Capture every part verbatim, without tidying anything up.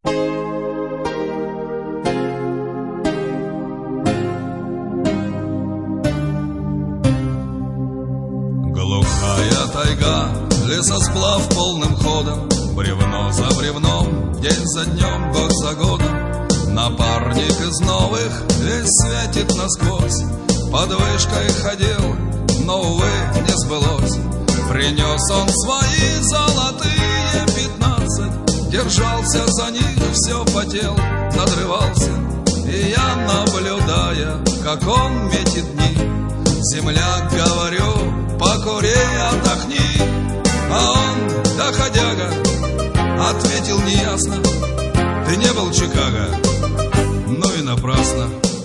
Глухая тайга, лесосплав полным ходом, бревно за бревном, день за днем, год за годом. Напарник из новых весь светит насквозь, под вышкой ходил, но, увы, не сбылось. Принес он свои золотые пятнадцать, держался за них, все потел, надрывался. И я, наблюдая, как он метит дни, земляк, говорю, покури, отдохни. А он, доходяга, ответил неясно: ты не был в Чикаго, ну и напрасно.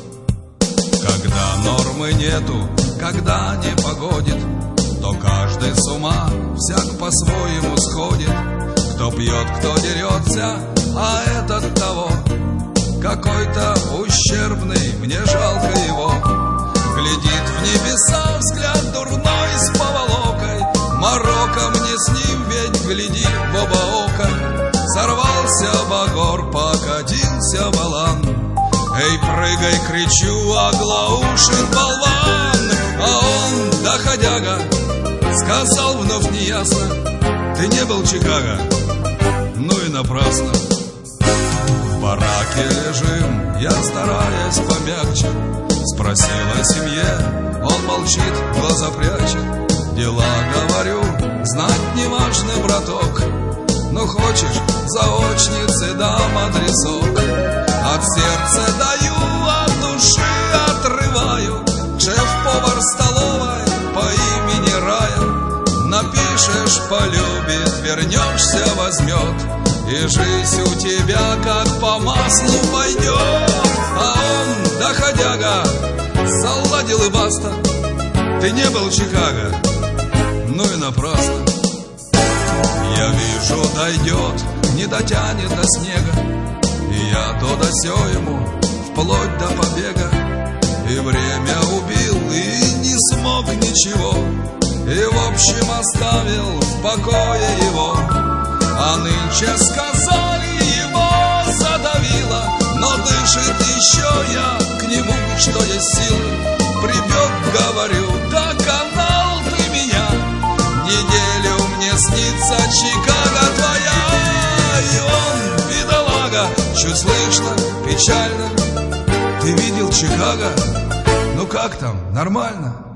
Когда нормы нету, когда не погодит, то каждый с ума, всяк по-своему сходит. Кто пьет, кто дерется, а этот того, какой-то ущербный, мне жалко его. Глядит в небеса взгляд дурной с поволокой, морока мне с ним, ведь гляди в оба ока. Сорвался багор, покатился валан, эй, прыгай, кричу, оглаушит болван. А он, доходяга, сказал вновь неясно: ты не был в Чикаго, ну и напрасно. В бараке лежим, я, стараясь помягче, спросил о семье, он молчит, глаза прячет. Дела, говорю, знать не важно, браток, но хочешь, заочницы дам адресок. От сердца даю, от души отрываю. Шеф-повар столовой по имени Рая. Напишешь, полюбит, вернешься, возьмет, и жизнь у тебя как по маслу пойдет. А он, доходяга, заладил и баста: ты не был в Чикаго, ну и напрасно. Я вижу, дойдет, не дотянет до снега, и я то да сё ему, вплоть до побега. И время убил, и не смог ничего, и в общем оставил в покое его. А нынче сказали, его задавило, но дышит еще, я к нему, что есть силы. Прибег, говорю, доконал ты меня, неделю мне снится Чикаго твоя. И он, бедолага, чуть слышно, печально: ты видел Чикаго? Ну как там, нормально?